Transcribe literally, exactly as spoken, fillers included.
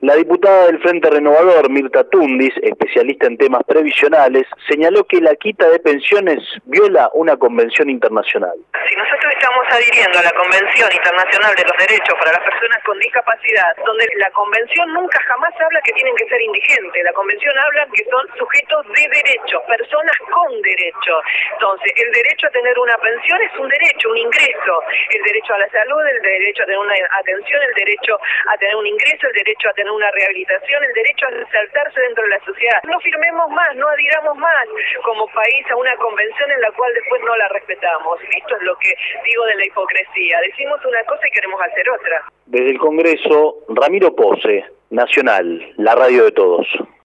La diputada del Frente Renovador, Mirta Tundis, especialista en temas previsionales, señaló que la quita de pensiones viola una convención internacional. Si nosotros estamos adhiriendo a la Convención Internacional de los Derechos para las Personas con Discapacidad, donde la Convención nunca jamás habla que tienen que ser indigentes, la Convención habla que son sujetos de derecho, personas con derecho. Entonces, el derecho a tener una pensión es un derecho, un ingreso. El derecho a la salud, el derecho a tener una atención, el derecho a tener un ingreso, el derecho a tener una rehabilitación, el derecho a insertarse dentro de la sociedad. No firmemos más, no adhiramos más como país a una convención en la cual después no la respetamos. Esto es lo que digo de la hipocresía. Decimos una cosa y queremos hacer otra. Desde el Congreso, Ramiro Pose, Nacional, la radio de todos.